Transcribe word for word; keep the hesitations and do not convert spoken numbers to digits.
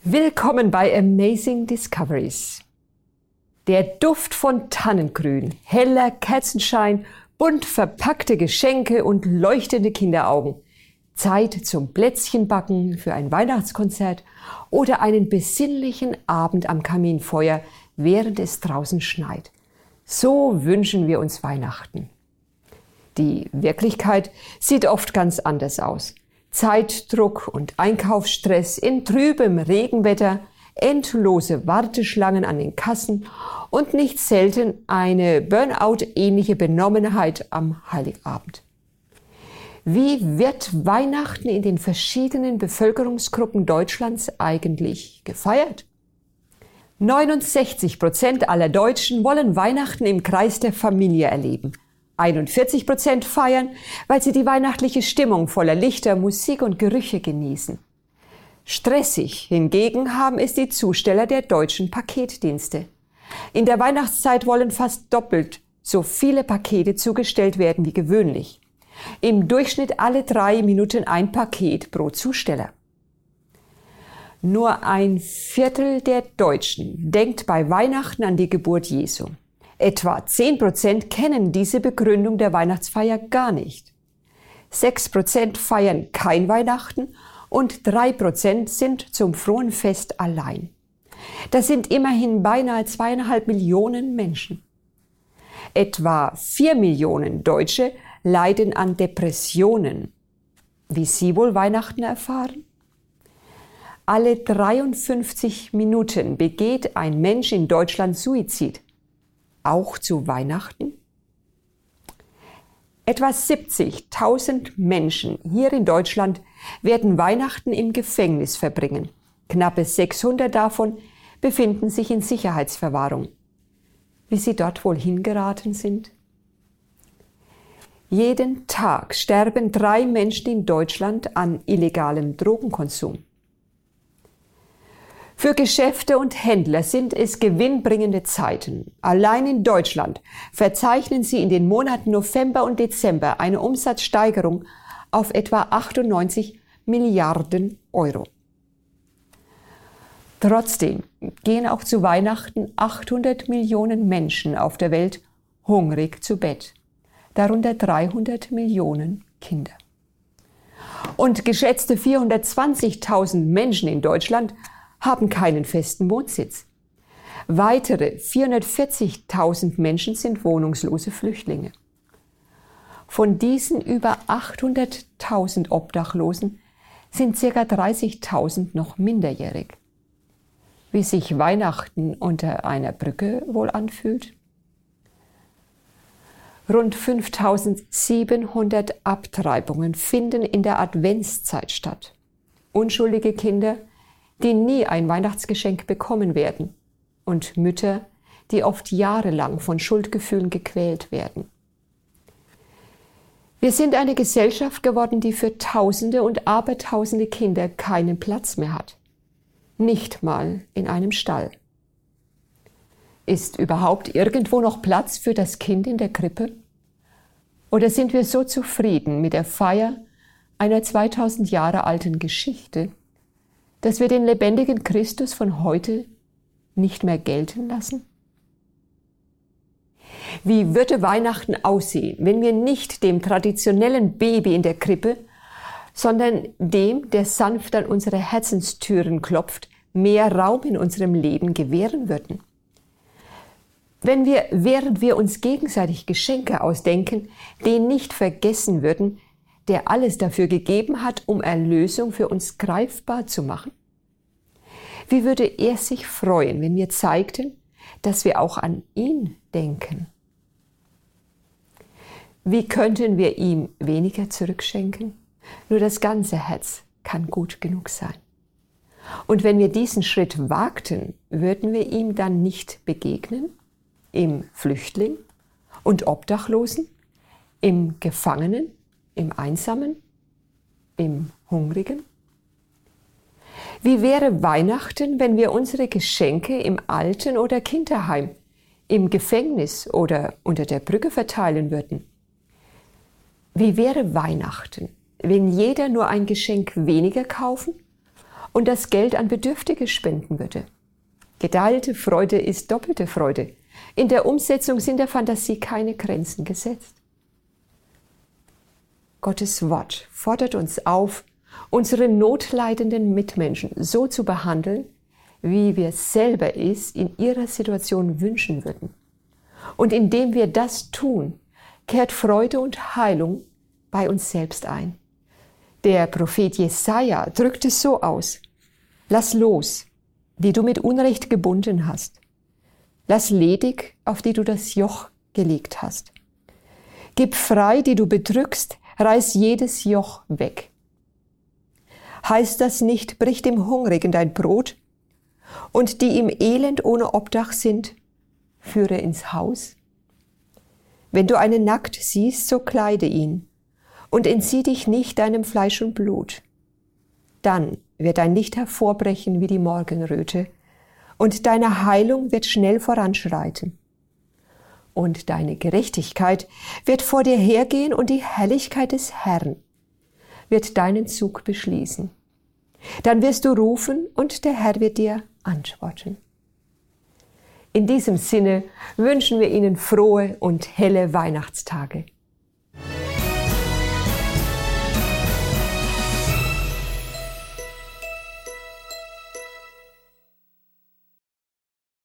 Willkommen bei Amazing Discoveries. Der Duft von Tannengrün, heller Kerzenschein, bunt verpackte Geschenke und leuchtende Kinderaugen. Zeit zum Plätzchenbacken für ein Weihnachtskonzert oder einen besinnlichen Abend am Kaminfeuer, während es draußen schneit. So wünschen wir uns Weihnachten. Die Wirklichkeit sieht oft ganz anders aus. Zeitdruck und Einkaufsstress in trübem Regenwetter, endlose Warteschlangen an den Kassen und nicht selten eine Burnout-ähnliche Benommenheit am Heiligabend. Wie wird Weihnachten in den verschiedenen Bevölkerungsgruppen Deutschlands eigentlich gefeiert? neunundsechzig Prozent aller Deutschen wollen Weihnachten im Kreis der Familie erleben. einundvierzig Prozent feiern, weil sie die weihnachtliche Stimmung voller Lichter, Musik und Gerüche genießen. Stressig hingegen haben es die Zusteller der deutschen Paketdienste. In der Weihnachtszeit wollen fast doppelt so viele Pakete zugestellt werden wie gewöhnlich. Im Durchschnitt alle drei Minuten ein Paket pro Zusteller. Nur ein Viertel der Deutschen denkt bei Weihnachten an die Geburt Jesu. Etwa zehn Prozent kennen diese Begründung der Weihnachtsfeier gar nicht. sechs Prozent feiern kein Weihnachten und drei Prozent sind zum frohen Fest allein. Das sind immerhin beinahe zweieinhalb Millionen Menschen. Etwa vier Millionen Deutsche leiden an Depressionen. Wie Sie wohl Weihnachten erfahren? Alle dreiundfünfzig Minuten begeht ein Mensch in Deutschland Suizid. Auch zu Weihnachten? Etwa siebzigtausend Menschen hier in Deutschland werden Weihnachten im Gefängnis verbringen. Knappe sechshundert davon befinden sich in Sicherheitsverwahrung. Wie sie dort wohl hingeraten sind? Jeden Tag sterben drei Menschen in Deutschland an illegalem Drogenkonsum. Für Geschäfte und Händler sind es gewinnbringende Zeiten. Allein in Deutschland verzeichnen sie in den Monaten November und Dezember eine Umsatzsteigerung auf etwa achtundneunzig Milliarden Euro. Trotzdem gehen auch zu Weihnachten achthundert Millionen Menschen auf der Welt hungrig zu Bett, darunter dreihundert Millionen Kinder. Und geschätzte vierhundertzwanzigtausend Menschen in Deutschland haben keinen festen Wohnsitz. Weitere vierhundertvierzigtausend Menschen sind wohnungslose Flüchtlinge. Von diesen über achthunderttausend Obdachlosen sind ca. dreißigtausend noch minderjährig. Wie sich Weihnachten unter einer Brücke wohl anfühlt? Rund fünftausendsiebenhundert Abtreibungen finden in der Adventszeit statt. Unschuldige Kinder, die nie ein Weihnachtsgeschenk bekommen werden, und Mütter, die oft jahrelang von Schuldgefühlen gequält werden. Wir sind eine Gesellschaft geworden, die für Tausende und Abertausende Kinder keinen Platz mehr hat. Nicht mal in einem Stall. Ist überhaupt irgendwo noch Platz für das Kind in der Krippe? Oder sind wir so zufrieden mit der Feier einer zweitausend Jahre alten Geschichte, dass wir den lebendigen Christus von heute nicht mehr gelten lassen? Wie würde Weihnachten aussehen, wenn wir nicht dem traditionellen Baby in der Krippe, sondern dem, der sanft an unsere Herzenstüren klopft, mehr Raum in unserem Leben gewähren würden? Wenn wir, während wir uns gegenseitig Geschenke ausdenken, den nicht vergessen würden, der alles dafür gegeben hat, um Erlösung für uns greifbar zu machen? Wie würde er sich freuen, wenn wir zeigten, dass wir auch an ihn denken? Wie könnten wir ihm weniger zurückschenken? Nur das ganze Herz kann gut genug sein. Und wenn wir diesen Schritt wagten, würden wir ihm dann nicht begegnen? Im Flüchtling und Obdachlosen? Im Gefangenen? Im Einsamen? Im Hungrigen? Wie wäre Weihnachten, wenn wir unsere Geschenke im Alten- oder Kinderheim, im Gefängnis oder unter der Brücke verteilen würden? Wie wäre Weihnachten, wenn jeder nur ein Geschenk weniger kaufen und das Geld an Bedürftige spenden würde. Geteilte Freude ist doppelte Freude. In der Umsetzung sind der Fantasie keine Grenzen gesetzt. Gottes Wort fordert uns auf, unsere notleidenden Mitmenschen so zu behandeln, wie wir selber es in ihrer Situation wünschen würden. Und indem wir das tun, kehrt Freude und Heilung bei uns selbst ein. Der Prophet Jesaja drückt es so aus: Lass los, die du mit Unrecht gebunden hast. Lass ledig, auf die du das Joch gelegt hast. Gib frei, die du bedrückst, reiß jedes Joch weg. Heißt das nicht, brich dem Hungrigen dein Brot und die im Elend ohne Obdach sind, führe ins Haus? Wenn du einen nackt siehst, so kleide ihn und entzieh dich nicht deinem Fleisch und Blut. Dann wird dein Licht hervorbrechen wie die Morgenröte und deine Heilung wird schnell voranschreiten. Und deine Gerechtigkeit wird vor dir hergehen und die Herrlichkeit des Herrn wird deinen Zug beschließen. Dann wirst du rufen und der Herr wird dir antworten. In diesem Sinne wünschen wir Ihnen frohe und helle Weihnachtstage.